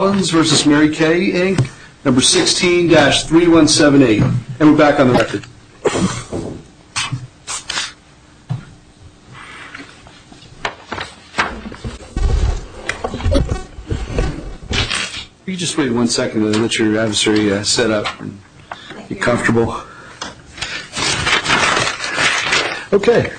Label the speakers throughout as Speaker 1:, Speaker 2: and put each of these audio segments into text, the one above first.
Speaker 1: Collins versus Mary Kay, Inc., number 16-3178. And we're back on the record. You just wait 1 second and let your adversary set up and be comfortable. Okay.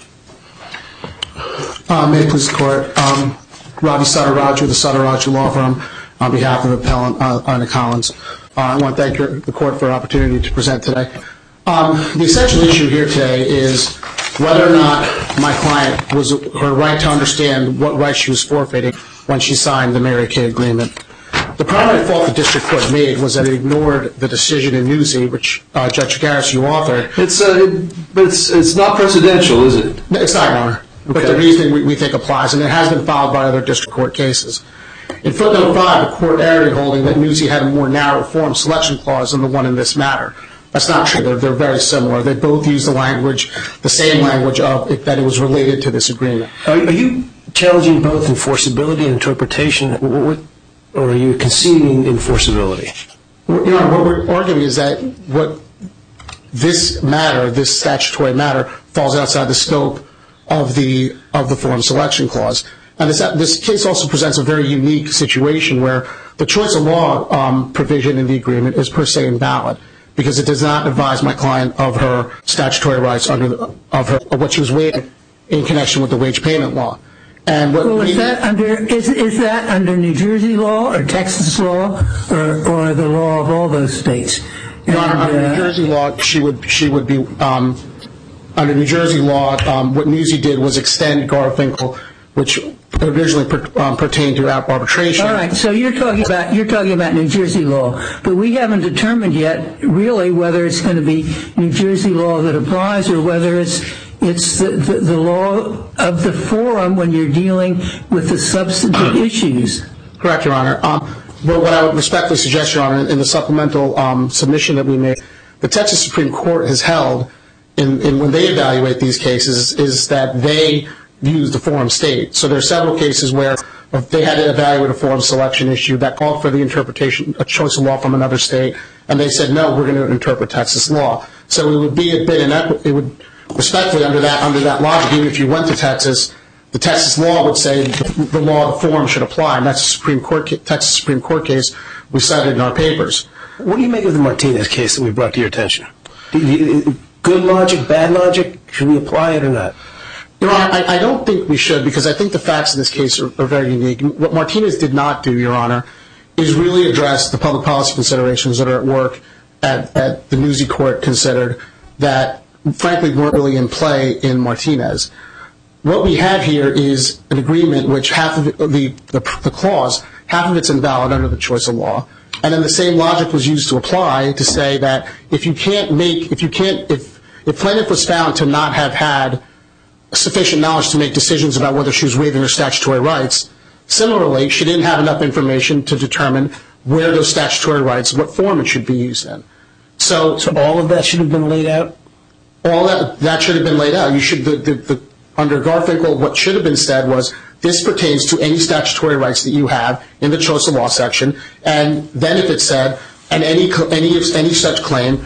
Speaker 2: May it please the Court. Ravi Sattaraju, the Sattaraju Law Firm, on behalf of Appellant Anna Collins. I want to thank the Court for the opportunity to present today. The essential issue here today is whether or not my client was her right to understand what rights she was forfeiting when she signed the Mary Kay agreement. The primary fault the District Court made was that it ignored the decision in Newsy, which Judge Garris, you authored.
Speaker 1: But it's not precedential, is it?
Speaker 2: It's not, Your Honor. Okay. But the reasoning we think applies, and it has been followed by other District Court cases. In footnote 5, the Court erred in holding that Newsy had a more narrow form selection clause than the one in this matter. That's not true. They're very similar. They both use the language, the same language of it, that it was related to this agreement.
Speaker 3: Are you challenging both enforceability and interpretation, or are you conceding enforceability?
Speaker 2: Your Honor, what we're arguing is that what this matter, this statutory matter, falls outside the scope of the form selection clause. And this case also presents a very unique situation where the choice of law provision in the agreement is per se invalid because it does not advise my client of her statutory rights of what she was waiving in connection with the wage payment law. And
Speaker 4: is that under New Jersey law or Texas law or the law of all those states?
Speaker 2: Your Honor, under New Jersey law, she would be under New Jersey law. What Newsy did was extend Garfinkel, which originally pertained to arbitration.
Speaker 4: All right, so you're talking about New Jersey law, but we haven't determined yet really whether it's going to be New Jersey law that applies or whether it's the law of the forum when you're dealing with the substantive issues.
Speaker 2: Correct, Your Honor. But what I would respectfully suggest, Your Honor, in the supplemental submission that we made, the Texas Supreme Court has held when they evaluate these cases is that they use the forum state. So there are several cases where they had to evaluate a forum selection issue that called for the interpretation, a choice of law from another state, and they said, no, we're going to interpret Texas law. So it would be a bit inequitable. It would, respectfully, under that logic, even if you went to Texas, the Texas law would say the law of the forum should apply, and that's a Texas Supreme Court case we cited in our papers.
Speaker 3: What do you make of the Martinez case that we brought to your attention? Good logic, bad logic? Should we apply it or not?
Speaker 2: Your Honor, I don't think we should because I think the facts in this case are very unique. What Martinez did not do, Your Honor, is really address the public policy considerations that are at work at the Newsy court considered that, frankly, weren't really in play in Martinez. What we have here is an agreement which half of the clause, half of it's invalid under the choice of law, and then the same logic was used to apply to say that if plaintiff was found to not have had sufficient knowledge to make decisions about whether she was waiving her statutory rights, similarly, she didn't have enough information to determine where those statutory rights, what form it should be used in. So
Speaker 3: all of that should have been laid out?
Speaker 2: All that should have been laid out. Under Garfinkel, what should have been said was, this pertains to any statutory rights that you have in the choice of law section, and then if it said, and any such claim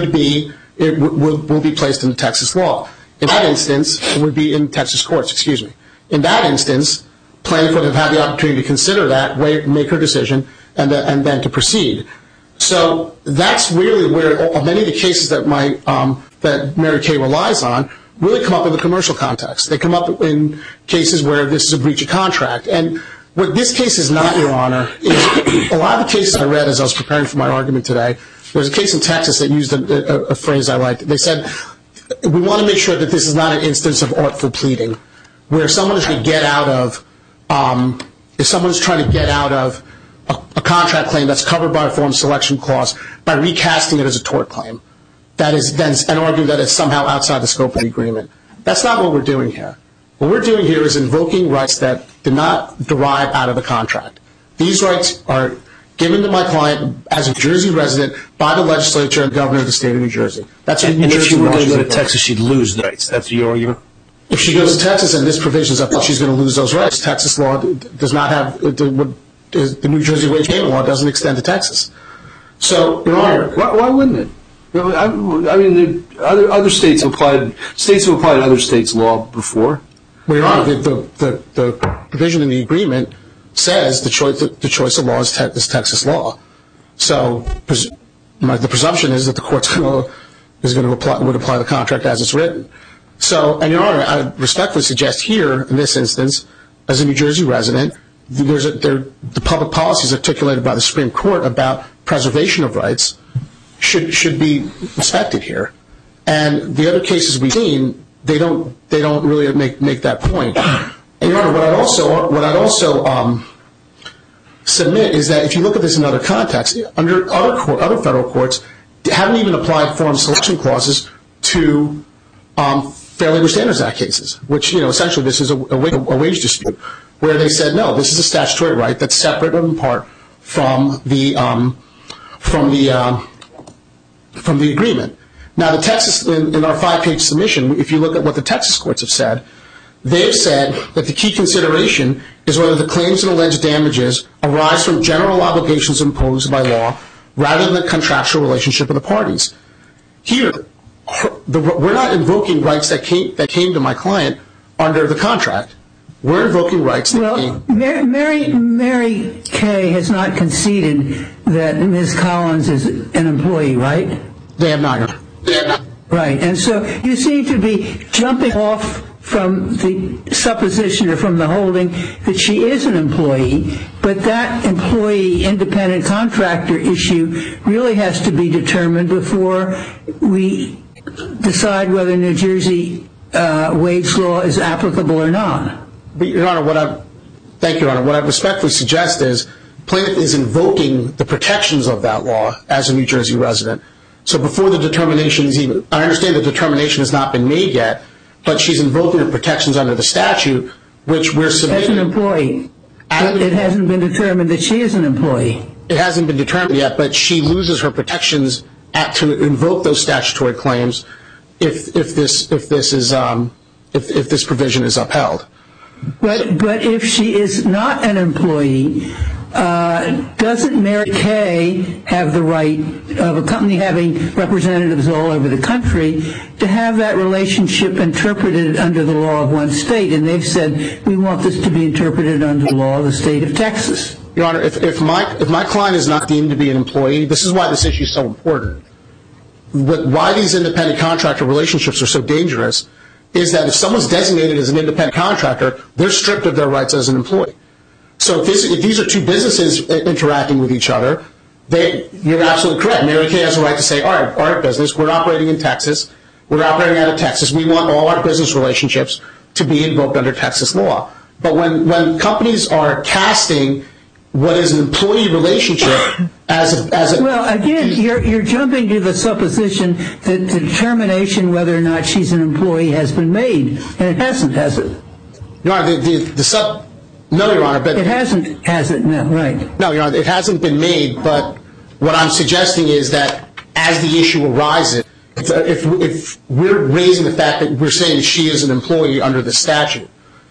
Speaker 2: will be placed in the Texas law. In that instance, it would be in Texas courts, excuse me. In that instance, plaintiff would have had the opportunity to consider that, make her decision, and then to proceed. So that's really where many of the cases that Mary Kay relies on really come up in the commercial context. They come up in cases where this is a breach of contract. And what this case is not, Your Honor, is a lot of the cases I read as I was preparing for my argument today, there's a case in Texas that used a phrase I liked. They said, we want to make sure that this is not an instance of artful pleading, where someone is trying to get out of, if someone is trying to get out of a contract claim that's covered by a form selection clause by recasting it as a tort claim, that is then, and argue that it's somehow outside the scope of the agreement. That's not what we're doing here. What we're doing here is invoking rights that do not derive out of the contract. These rights are given to my client as a New Jersey resident by the legislature and governor of the state of New Jersey. That's
Speaker 3: and if she were going to go to Texas, she'd lose the rights. That's your argument?
Speaker 2: If she goes to Texas and this provision is up, she's going to lose those rights. Texas law does not have, would the New Jersey wage payment law doesn't extend to Texas. So, Your Honor,
Speaker 1: why wouldn't it? I mean, other states have applied other states' law before.
Speaker 2: Well, Your Honor, the provision in the agreement says the choice of law is Texas law. So the presumption is that the court would apply the contract as it's written. So, and Your Honor, I respectfully suggest here, in this instance, as a New Jersey resident, the public policies articulated by the Supreme Court about preservation of rights should be respected here. And the other cases we've seen, they don't really make that point. And Your Honor, what I'd also submit is that if you look at this in other contexts, under other federal courts haven't even applied forum selection clauses to Fair Labor Standards Act cases, which, essentially this is a wage dispute, where they said, no, this is a statutory right that's separate and apart from the agreement. Now, the Texas, in our 5-page submission, if you look at what the Texas courts have said, they've said that the key consideration is whether the claims and alleged damages arise from general obligations imposed by law rather than the contractual relationship of the parties. Here, we're not invoking rights that came to my client under the contract. We're invoking rights that came.
Speaker 4: Mary Kay has not conceded that Ms. Collins is an employee, right?
Speaker 2: They have not, Your Honor. They have not.
Speaker 4: Right, and so you seem to be jumping off from the supposition or from the holding that she is an employee, but that employee independent contractor issue really has to be determined before we decide whether New Jersey wage law is applicable or not.
Speaker 2: But, Your Honor, thank you, Your Honor. What I respectfully suggest is plaintiff is invoking the protections of that law as a New Jersey resident. So before the determination is even, I understand the determination has not been made yet, but she's invoking the protections under the statute, which we're submitting.
Speaker 4: As an employee. It hasn't been determined that she is an employee. It
Speaker 2: hasn't been determined yet, but she loses her protections to invoke those statutory claims if this provision is upheld.
Speaker 4: But if she is not an employee, doesn't Mary Kay have the right of a company having representatives all over the country to have that relationship interpreted under the law of one state? And they've said, we want this to be interpreted under the law of the state of Texas.
Speaker 2: Your Honor, if my client is not deemed to be an employee, this is why this issue is so important. Why these independent contractor relationships are so dangerous is that if someone's designated as an independent contractor, they're stripped of their rights as an employee. So if these are two businesses interacting with each other, you're absolutely correct. Mary Kay has a right to say, all right, our business, we're operating in Texas, we're operating out of Texas, we want all our business relationships to be invoked under Texas law. But when companies are casting what is an employee relationship as a... Well,
Speaker 4: again, you're jumping to the supposition that the determination whether or not she's an employee has been made, and it hasn't, has it?
Speaker 2: Your Honor, no, Your Honor, but...
Speaker 4: It hasn't, has it? No, right.
Speaker 2: No, Your Honor, it hasn't been made, but what I'm suggesting is that as the issue arises, if we're raising the fact that we're saying she is an employee under the statute,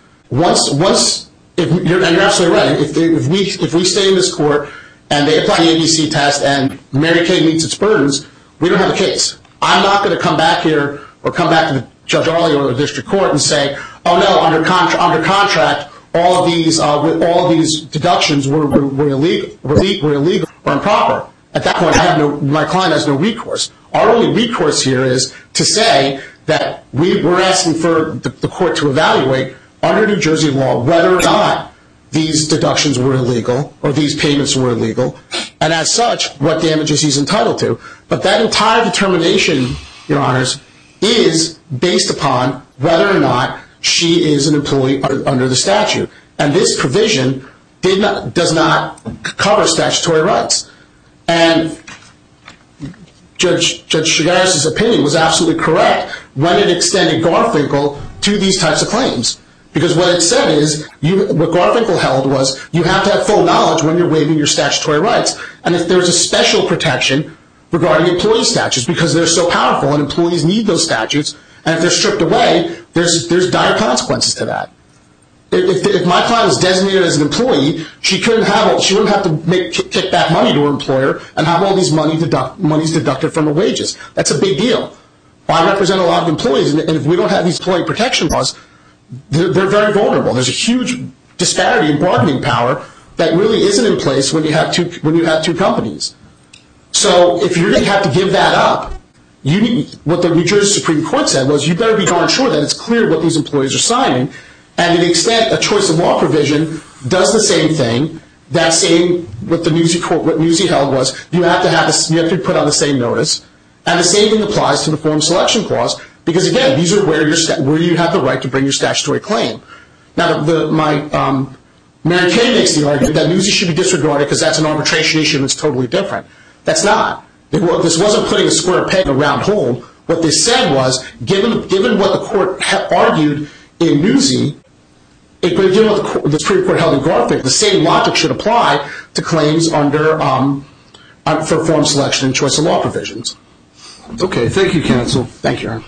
Speaker 2: and you're absolutely right, if we stay in this court and they apply the ABC test and Mary Kay meets its burdens, we don't have a case. I'm not going to come back here or come back to Judge Arley or the district court and say, oh no, under contract, all of these deductions were illegal or improper. At that point, my client has no recourse. Our only recourse here is to say that we're asking for the court to evaluate under New Jersey law whether or not these deductions were illegal or these payments were illegal, and as such, what damages he's entitled to. But that entire determination, Your Honors, is based upon whether or not she is an employee under the statute. And this provision does not cover statutory rights. And Judge Chigares' opinion was absolutely correct when it extended Garfinkel to these types of claims. Because what it said is, what Garfinkel held was, you have to have full knowledge when you're waiving your statutory rights. And if there's a special protection regarding employee statutes, because they're so powerful and employees need those statutes, and if they're stripped away, there's dire consequences to that. if my client was designated as an employee, she wouldn't have to kick back money to her employer and have all these monies deducted from her wages. That's a big deal. I represent a lot of employees, and if we don't have these employee protection laws, they're very vulnerable. There's a huge disparity in bargaining power that really isn't in place when you have two companies. So if you're going to have to give that up, what the New Jersey Supreme Court said was you better be darn sure that it's clear what these employees are signing. And to the extent a choice of law provision does the same thing, that same what Newsy held was you have to put on the same notice, and the same thing applies to the Forum Selection Clause because again these are where you have the right to bring your statutory claim. Now Mary Kay makes the argument that Newsy should be disregarded because that's an arbitration issue and it's totally different. That's not. This wasn't putting a square peg in a round hole. What this said was given what the court argued in Newsy, given what the Supreme Court held in Garfield, the same logic should apply to claims under for forum selection and choice of law provisions.
Speaker 1: Okay, thank you, counsel.
Speaker 2: Thank you, Aaron.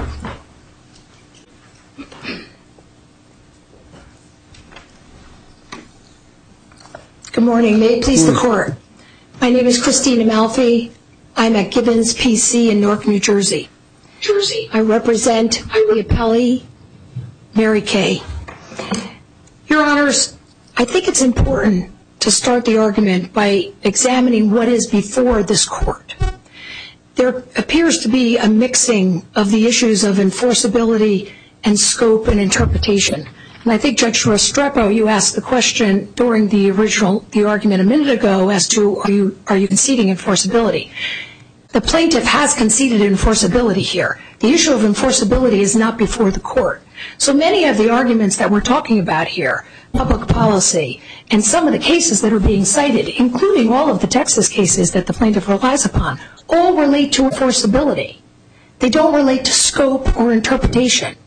Speaker 5: Good morning. May it please the court. My name is Christine Amalfi. I'm at Gibbons PC in Newark, New Jersey. I represent the appellee, Mary Kay. Your Honors, I think it's important to start the argument by examining what is before this court. There appears to be a mixing of the issues of enforceability and scope and interpretation. And I think, Judge Restrepo, you asked the question during the argument a minute ago as to are you conceding enforceability? The plaintiff has conceded enforceability here. The issue of enforceability is not before the court. So many of the arguments that we're talking about here, public policy, and some of the cases that are being cited, including all of the Texas cases that the plaintiff relies upon, all relate to enforceability. They don't relate to scope or interpretation.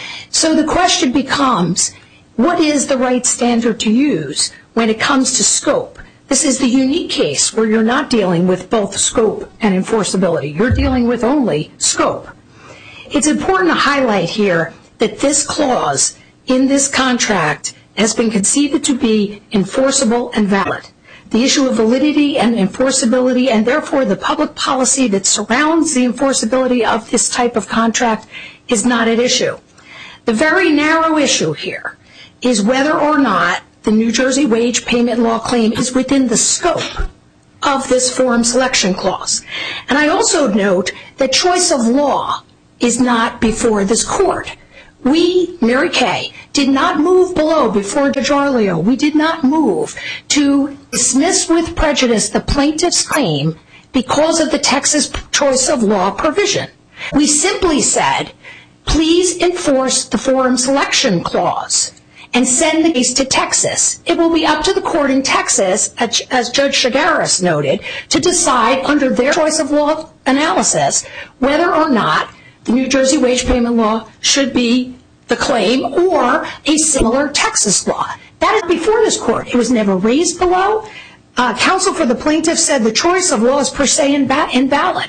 Speaker 5: So the question becomes, what is the right standard to use when it comes to scope? This is the unique case where you're not dealing with both scope and enforceability. You're dealing with only scope. It's important to highlight here that this clause in this contract has been conceded to be enforceable and valid. The issue of validity and enforceability, and therefore the public policy that surrounds the enforceability of this type of contract, is not at issue. The very narrow issue here is whether or not the New Jersey wage payment law claim is within the scope of this forum selection clause. And I also note that choice of law is not before this court. We, Mary Kay, did not move below before Judge Arleo. We did not move to dismiss with prejudice the plaintiff's claim because of the Texas choice of law provision. We simply said, please enforce the forum selection clause and send the case to Texas. It will be up to the court in Texas, as Judge Chagaris noted, to decide under their choice of law analysis whether or not the New Jersey wage payment law should be the claim or a similar Texas law. That is before this court. It was never raised below. Counsel for the plaintiff said the choice of law is per se invalid.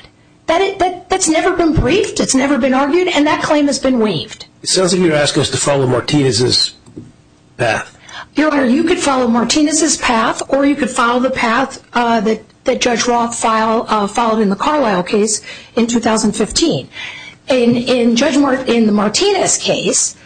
Speaker 5: That's never been briefed, it's never been argued, and that claim has been waived.
Speaker 3: It sounds like you're asking us to follow Martinez's path.
Speaker 5: Your Honor, you could follow Martinez's path, or you could follow the path that Judge Roth followed in the Carlisle case in 2015. In the Martinez case,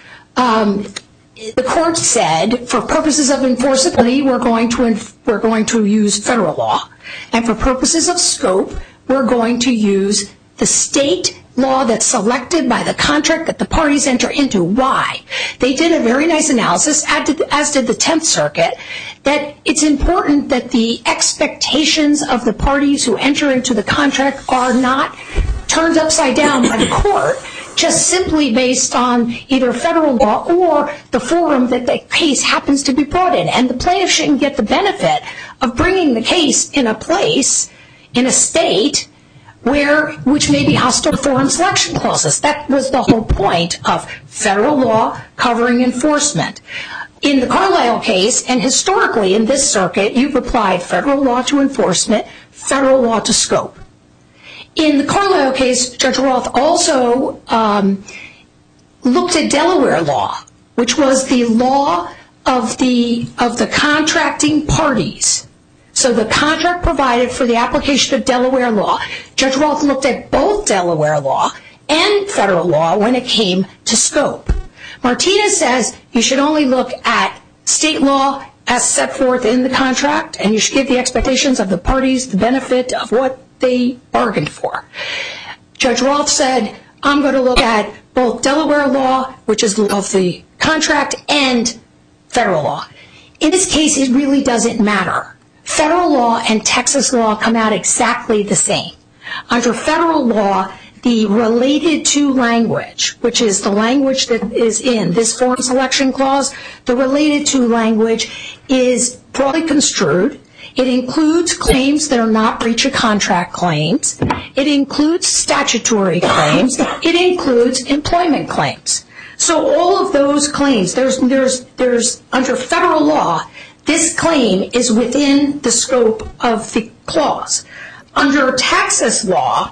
Speaker 5: the court said, for purposes of enforceability, we're going to use federal law, and for purposes of scope, we're going to use the state law that's selected by the contract that the parties enter into. Why? They did a very nice analysis, as did the 10th Circuit, that it's important that the expectations of the parties who enter into the contract are not turned upside down by the court, just simply based on either federal law or the forum that the case happens to be brought in. And the plaintiff shouldn't get the benefit of bringing the case in a place, in a state, which may be hostile to forum selection clauses. That was the whole point of federal law covering enforcement. In the Carlisle case, and historically in this circuit, you've applied federal law to enforcement, federal law to scope. In the Carlisle case, Judge Roth also looked at Delaware law, which was the law of the contracting parties. So the contract provided for the application of Delaware law. Judge Roth looked at both Delaware law and federal law when it came to scope. Martinez says you should only look at state law as set forth in the contract, and you should give the expectations of the parties the benefit of what they bargained for. Judge Roth said, I'm going to look at both Delaware law, which is of the contract, and federal law. In this case, it really doesn't matter. Federal law and Texas law come out exactly the same. Under federal law, the related to language, which is the language that is in this forum selection clause, the related to language is broadly construed. It includes claims that are not breach of contract claims. It includes statutory claims. It includes employment claims. So all of those claims, there's under federal law, this claim is within the scope of the clause. Under Texas law,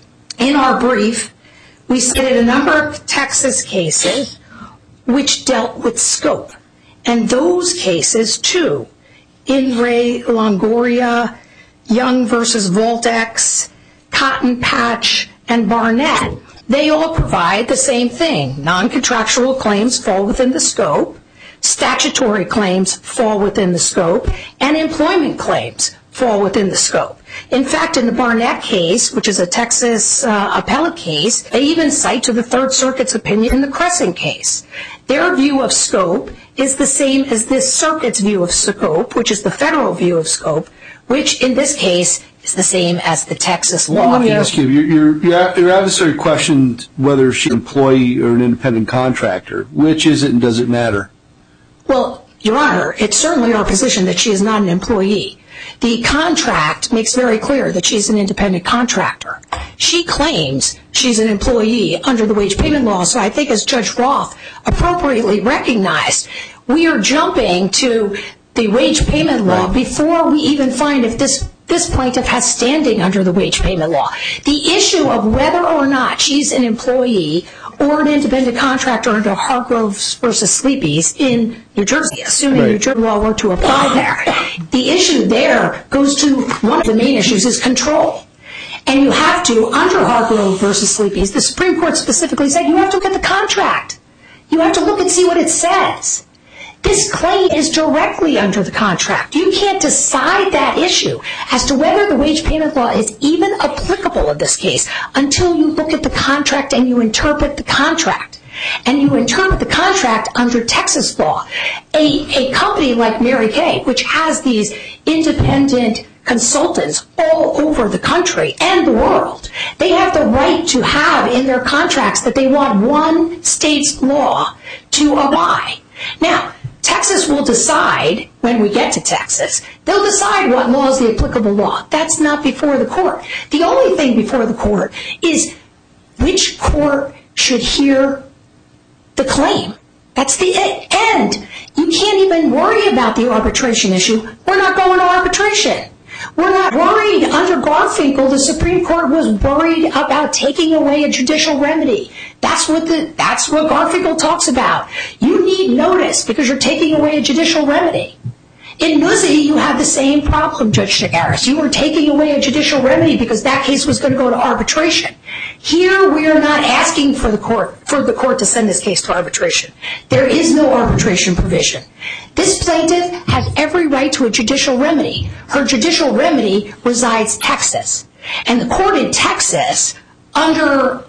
Speaker 5: in our brief, we cited a number of Texas cases which dealt with scope. And those cases, too, In re Longoria, Young versus Voltex, Cotton Patch, and Barnett, they all provide the same thing. Non-contractual claims fall within the scope, statutory claims fall within the scope, and employment claims fall within the scope. In fact, in the Barnett case, which is a Texas appellate case, they even cite to the Third Circuit's opinion in the Crescent case. Their view of scope is the same as this circuit's view of scope, which is the federal view of scope, which in this case is the same as the Texas law view.
Speaker 1: Let me ask you, your adversary questioned whether she's an employee or an independent contractor. Which is it and does it matter?
Speaker 5: Well, Your Honor, it's certainly our position that she is not an employee. The contract makes very clear that she's an independent contractor. She claims she's an employee under the wage payment law, so I think as Judge Roth appropriately recognized, we are jumping to the wage payment law before we even find if this plaintiff has standing under the wage payment law. The issue of whether or not she's an employee or an independent contractor under Hargroves versus Sleepy's in New Jersey, assuming New Jersey law were to apply there. The issue there goes to one of the main issues is control. And you have to, under Hargrove versus Sleepy's, the Supreme Court specifically said you have to look at the contract. You have to look and see what it says. This claim is directly under the contract. You can't decide that issue as to whether the wage payment law is even applicable in this case until you look at the contract and you interpret the contract. And you interpret the contract under Texas law. A company like Mary Kay, which has these independent consultants all over the country and the world, they have the right to have in their contracts that they want one state's law to apply. Now, Texas will decide, when we get to Texas, they'll decide what law is the applicable law. That's not before the court. The only thing before the court is which court should hear the claim. That's the end. You can't even worry about the arbitration issue. We're not going to arbitration. We're not worried. Under Garfinkel, the Supreme Court was worried about taking away a judicial remedy. That's what Garfinkel talks about. You need notice because you're taking away a judicial remedy. In Nuzzi, you had the same problem, Judge Chigaris. You were taking away a judicial remedy because that case was going to go to arbitration. Here, we are not asking for the court to send this case to arbitration. There is no arbitration provision. This plaintiff has every right to a judicial remedy. Her judicial remedy resides in Texas. And the court in Texas, under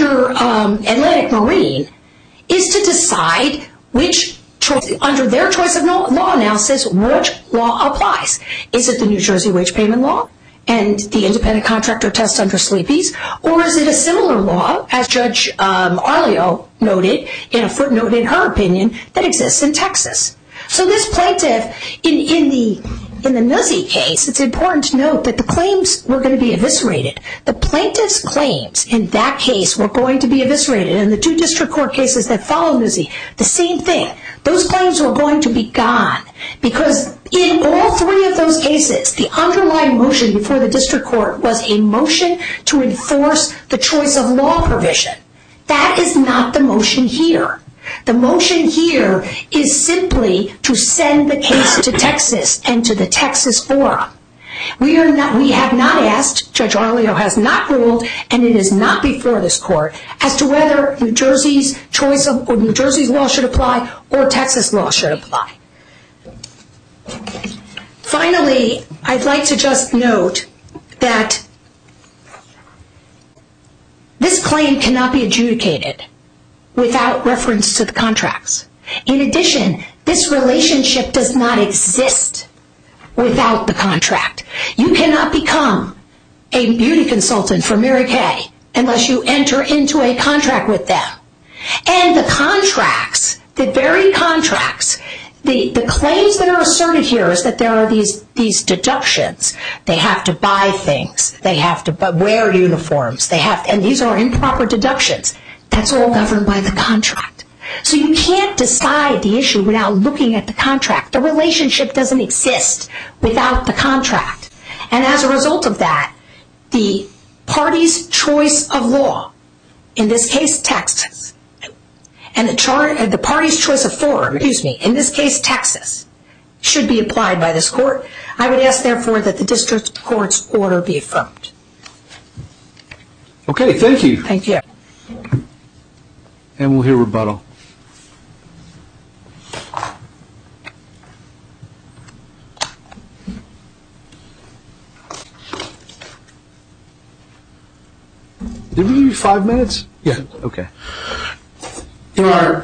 Speaker 5: Atlantic Marine, is to decide which choice, under their choice of law analysis, which law applies. Is it the New Jersey wage payment law and the independent contractor test under Sleepy's, or is it a similar law, as Judge Arleo noted in a footnote in her opinion, that exists in Texas? So this plaintiff, in the Nuzzi case, it's important to note that the claims were going to be eviscerated. The plaintiff's claims in that case were going to be eviscerated. In the two district court cases that follow Nuzzi, the same thing. Those claims were going to be gone because in all three of those cases, the underlying motion before the district court was a motion to enforce the choice of law provision. That is not the motion here. The motion here is simply to send the case to Texas and to the Texas forum. We have not asked, Judge Arleo has not ruled, and it is not before this court, as to whether New Jersey's law should apply or Texas law should apply. Finally, I'd like to just note that this claim cannot be adjudicated without reference to the contracts. In addition, this relationship does not exist without the contract. You cannot become a beauty consultant for Mary Kay unless you enter into a contract with them. And the contracts, the very contracts, the claims that are asserted here is that there are these deductions. They have to buy things. They have to wear uniforms. And these are improper deductions. That's all governed by the contract. So you can't decide the issue without looking at the contract. The relationship doesn't exist without the contract. And as a result of that, the party's choice of law, in this case Texas, and the party's choice of forum, in this case Texas, should be applied by this court. I would ask, therefore, that the district court's order be affirmed.
Speaker 1: Okay, thank you.
Speaker 5: Thank you.
Speaker 1: And we'll hear rebuttal. Did we give you 5 minutes?
Speaker 2: Yeah.
Speaker 1: Okay.
Speaker 2: Your Honor,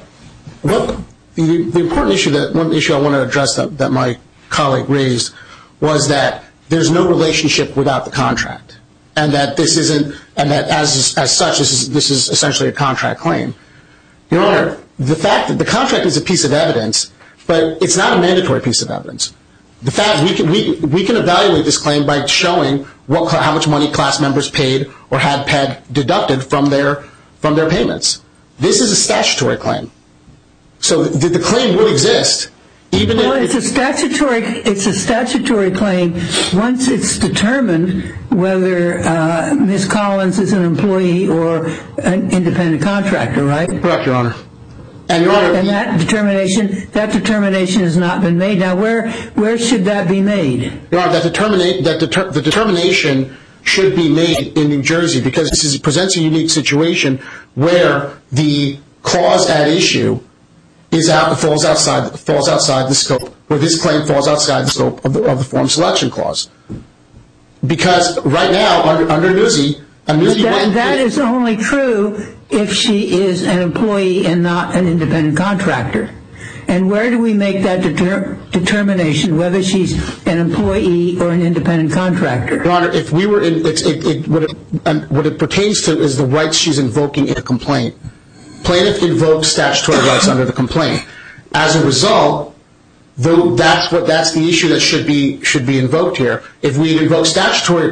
Speaker 2: the important issue, one issue I want to address that my colleague raised was that there's no relationship without the contract, and that this isn't, and that as such, this is essentially a contract claim. Your Honor, the fact that the contract is a piece of evidence, but it's not a mandatory piece of evidence. The fact we can evaluate this claim by showing how much money class members paid or had deducted from their payments. This is a statutory claim, so the claim would exist even if
Speaker 4: it's a statutory claim once it's determined whether Ms. Collins is an employee or an independent contractor, right?
Speaker 2: Correct, Your Honor. And Your Honor,
Speaker 4: and that determination has not been made. Now, where should that be made?
Speaker 2: Your Honor, the determination should be made in New Jersey because this presents a unique situation where the clause at issue falls outside the scope, where this claim falls outside the scope of the form selection clause. Because right now, under Newsy,
Speaker 4: that is only true if she is an employee and not an independent contractor. And where do we make that determination whether she's an employee or an independent contractor?
Speaker 2: Your Honor, if we were in, what it pertains to is the rights she's invoking in a complaint. Plaintiff invokes statutory rights under the complaint. As a result, though that's the issue that should be invoked here. If we invoke contractual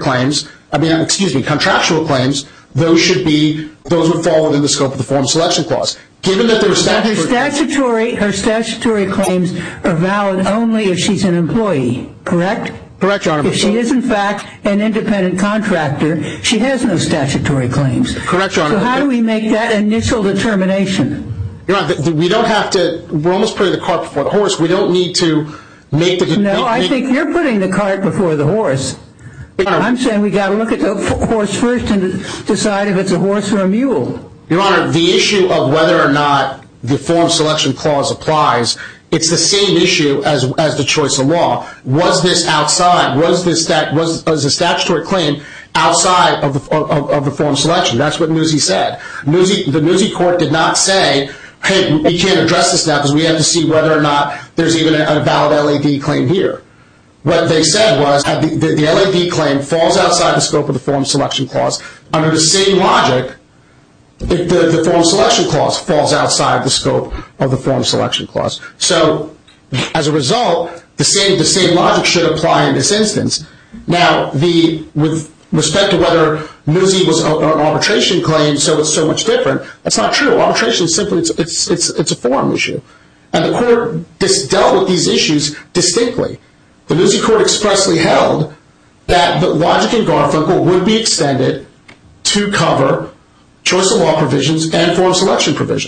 Speaker 2: claims, those would fall within the scope of the form selection clause. Given that there are
Speaker 4: her statutory claims are valid only if she's an employee, correct?
Speaker 2: Correct, Your Honor.
Speaker 4: If she is in fact an independent contractor, she has no statutory claims.
Speaker 2: Correct, Your Honor.
Speaker 4: So how do we make that initial determination?
Speaker 2: Your Honor, we don't have to. We're almost putting the cart before the horse. We don't need to make the.
Speaker 4: No, I think you're putting the cart before the horse. I'm saying we got to look at the horse first and decide if it's a horse or a mule.
Speaker 2: Your Honor, the issue of whether or not the form selection clause applies, it's the same issue as the choice of law. Was this outside? Was a statutory claim outside of the form selection? That's what Newsy said. The Newsy court did not say, hey, we can't address this now because we have to see whether or not there's even a valid LAD claim here. What they said was the LAD claim falls outside the scope of the form selection clause. Under the same logic, if the form selection clause falls outside the scope of the form selection clause. So, as a result, the same logic should apply in this instance. Now, with respect to whether Newsy was an arbitration claim, so it's so much different, that's not true. Arbitration is simply it's a forum issue. And the court dealt with these issues distinctly. The Newsy court expressly held that the logic in Garfunkel would be extended to cover choice of law provisions and form selection provisions.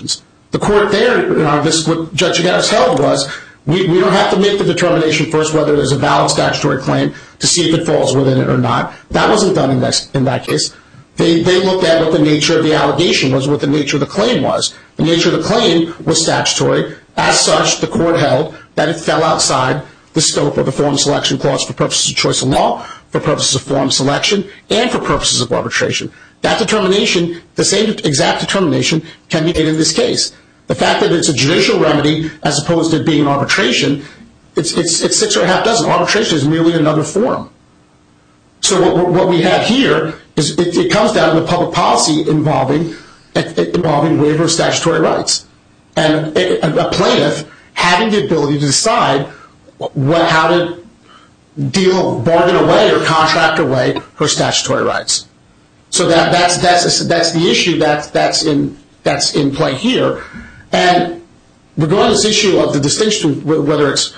Speaker 2: The court there, what Judge Chigares held was, we don't have to make the determination first whether there's a valid statutory claim to see if it falls within it or not. That wasn't done in that case. They looked at what the nature of the allegation was, what the nature of the claim was. The nature of the claim was statutory. As such, the court held that it fell outside the scope of the forum selection clause for purposes of choice of law, for purposes of forum selection, and for purposes of arbitration. That determination, the same exact determination, can be made in this case. The fact that it's a judicial remedy as opposed to it being an arbitration, it's 6 or a half dozen. Arbitration is merely another forum. So what we have here is it comes down to the public policy involving waiver of statutory rights. And a plaintiff having the ability to decide how to bargain away or contract away her statutory rights. So that's the issue that's in play here. And regarding this issue of the distinction, whether it's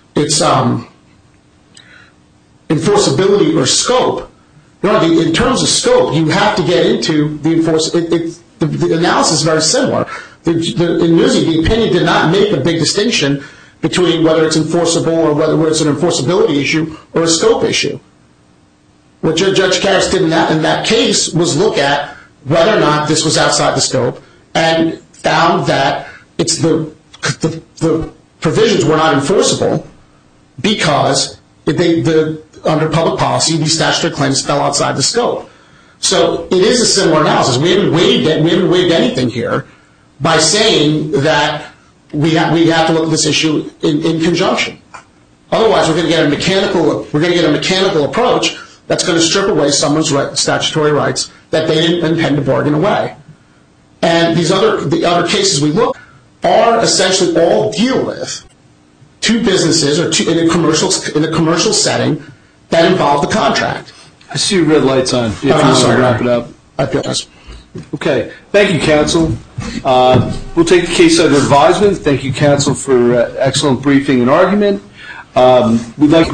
Speaker 2: enforceability or scope, in terms of scope, you have to get into the the analysis is very similar. In Nuzzi, the opinion did not make a big distinction between whether it's enforceable or whether it's an enforceability issue or a scope issue. What Judge Chigares did in that case was look at whether or not this was outside the scope and found that the provisions were not enforceable because under public policy, these statutory claims fell outside the scope. So it is a similar analysis. We haven't waived anything here by saying that we have to look at this issue in conjunction. Otherwise, we're going to get a mechanical approach that's going to strip away someone's statutory rights that they didn't intend to bargain away. And the other cases we look are essentially all deal with two businesses or in a commercial setting that involve the contract.
Speaker 1: I see your red lights on. If you want to wrap it up.
Speaker 2: I apologize.
Speaker 1: Okay. Thank you, counsel. We'll take the case under advisement. Thank you, counsel, for excellent briefing and argument. We'd like